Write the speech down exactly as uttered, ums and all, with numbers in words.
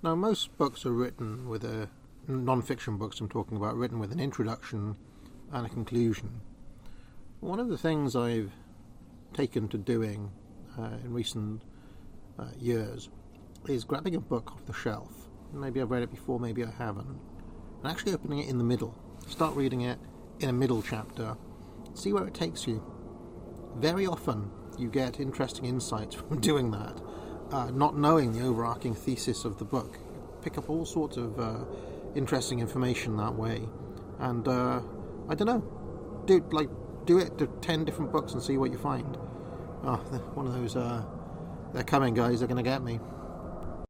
Now, most books are written with a non-fiction books. I'm talking about written with an introduction and a conclusion. One of the things I've taken to doing uh, in recent uh, years is grabbing a book off the shelf. Maybe I've read it before, maybe I haven't, and actually opening it in the middle. Start reading it in a middle chapter. See where it takes you. Very often you get interesting insights from doing that, uh, not knowing the overarching thesis of the book. Pick up all sorts of uh, interesting information that way, and uh, I don't know, do like do it to ten different books and see what you find. Oh, one of those. Uh, they're coming, guys. They're going to get me.